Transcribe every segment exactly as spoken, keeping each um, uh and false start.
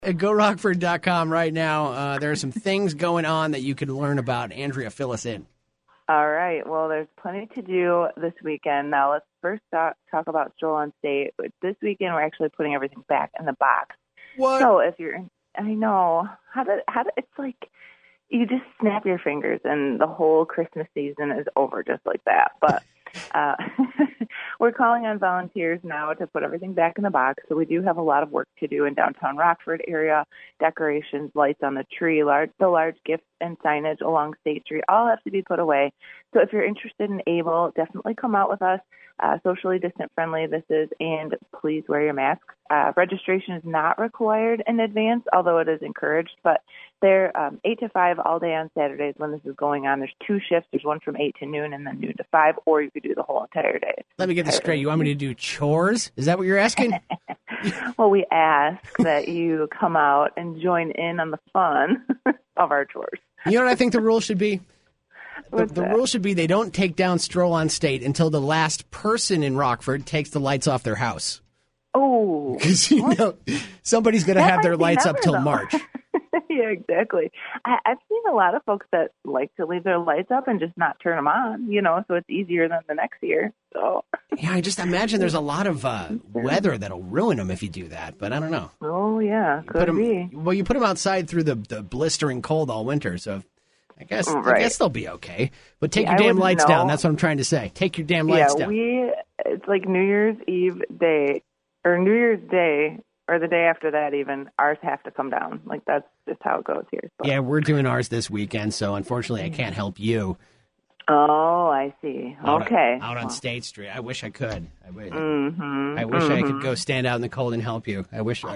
At go rockford dot com right now, uh, there are some things going on that you can learn about. Andrea, fill us in. All right. Well, there's plenty to do this weekend. Now, let's first talk, talk about Stroll on State. This weekend, we're actually putting everything back in the box. What? So if you're, I know, how did, how did, it's like you just snap your fingers and the whole Christmas season is over just like that. But uh, we're calling on volunteers now to put everything back in the box. So we do have a lot of work to do in downtown Rockford area. Decorations, lights on the tree, large, the large gifts and signage along State Street all have to be put away. So if you're interested and able, definitely come out with us. Uh, socially distant friendly this is, and please wear your mask. Uh, registration is not required in advance, although it is encouraged, but they're um, eight to five all day on Saturdays when this is going on. There's two shifts. There's one from eight to noon and then noon to five, or you could do the whole entire day. Let me get this straight. You want me to do chores? Is that what you're asking? Well, we ask that you come out and join in on the fun of our chores. You know what I think the rule should be? The, What's the that? rule should be they don't take down Stroll on State until the last person in Rockford takes the lights off their house. Oh. Because, you know, somebody's going to That have their might be lights never, up till though. March. Yeah, exactly. I, I've seen a lot of folks that like to leave their lights up and just not turn them on, you know, so it's easier than the next year. So. Yeah, I just imagine there's a lot of uh, weather that'll ruin them if you do that, but I don't know. Oh, yeah, Put could 'em- be. well, you put them outside through the, the blistering cold all winter, so I guess I Right. guess they'll be okay. But take Yeah, your I damn wouldn't lights know. down. That's what I'm trying to say. Take your damn lights Yeah, down. we, it's like New Year's Eve day, or New Year's Day, or the day after that even, ours have to come down. Like, that's just how it goes here. So. Yeah, we're doing ours this weekend, so unfortunately I can't help you. Oh, I see. Out Okay. On, out on State Street. I wish I could. I, wish- Mm-hmm. I wish I mm-hmm. could go stand out in the cold and help you. I wish I...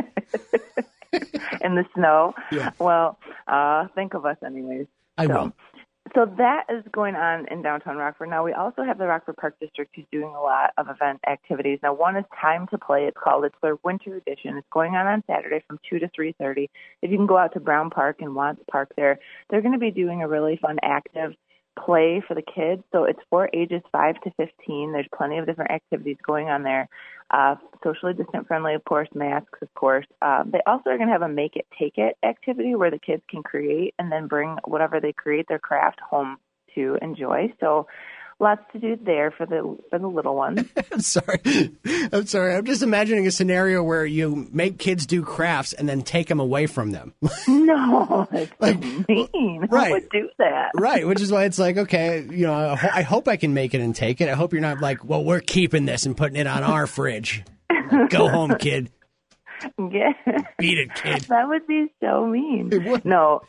In the snow. Yeah. Well, uh, think of us anyways. I so, will. So that is going on in downtown Rockford. Now, we also have the Rockford Park District who's doing a lot of event activities. Now, one is Time to Play. It's called. It's their winter edition. It's going on on Saturday from two to three thirty. If you can go out to Brown Park and Watts Park there, they're going to be doing a really fun, active play for the kids. So it's for ages five to fifteen. There's plenty of different activities going on there. Uh, socially distant friendly, of course, masks, of course. Um, they also are going to have a Make It, Take It activity where the kids can create and then bring whatever they create, their craft, home to enjoy. So lots to do there for the for the little ones. I'm sorry. I'm sorry. I'm just imagining a scenario where you make kids do crafts and then take them away from them. No, that's Like, so mean. right. Who would do that? Right, which is why it's like, okay, you know, I, ho- I hope I can make it and take it. I hope you're not like, well, we're keeping this and putting it on our fridge. Like, go home, kid. Yeah. Beat it, kid. That would be so mean. It would. No,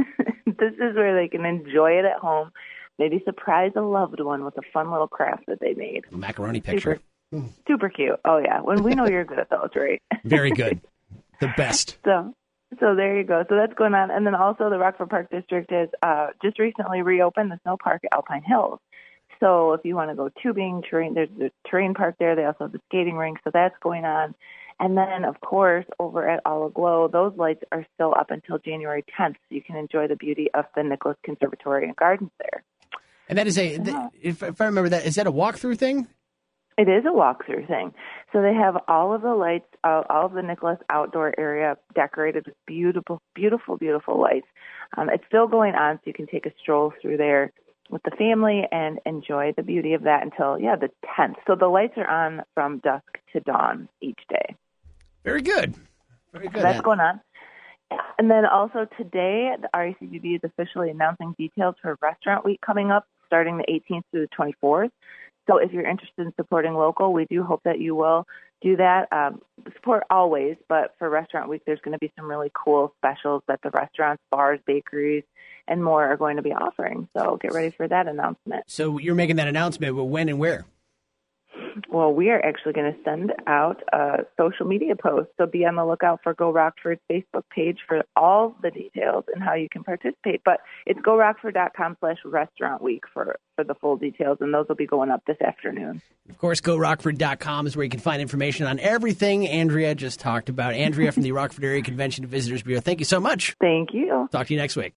this is where they can enjoy it at home. Maybe surprise a loved one with a fun little craft that they made. A macaroni picture. Super, super cute. Oh, yeah. When we know you're good at those, right? Very good. The best. So so there you go. So that's going on. And then also the Rockford Park District has uh, just recently reopened the snow park at Alpine Hills. So if you want to go tubing, terrain, there's the terrain park there. They also have the skating rink. So that's going on. And then, of course, over at All Aglow, those lights are still up until January tenth. So you can enjoy the beauty of the Nicholas Conservatory and Gardens there. And that is a, th- if, if I remember that, is that a walkthrough thing? It is a walkthrough thing. So they have all of the lights, uh, all of the Nicholas outdoor area decorated with beautiful, beautiful, beautiful lights. Um, it's still going on, so you can take a stroll through there with the family and enjoy the beauty of that until, yeah, the tenth. So the lights are on from dusk to dawn each day. Very good. Very good. So that's going on. And then also today, the R A C B B is officially announcing details for Restaurant Week coming up, starting the eighteenth through the twenty-fourth. So if you're interested in supporting local, we do hope that you will do that. Um, support always, but for Restaurant Week, there's going to be some really cool specials that the restaurants, bars, bakeries, and more are going to be offering. So get ready for that announcement. So you're making that announcement, but when and where? Well, we are actually going to send out a social media post, so be on the lookout for Go Rockford's Facebook page for all the details and how you can participate. But it's go rockford dot com slash restaurant week for, for the full details, and those will be going up this afternoon. Of course, go rockford dot com is where you can find information on everything Andrea just talked about. Andrea from the Rockford Area Convention and Visitors Bureau, thank you so much. Thank you. Talk to you next week.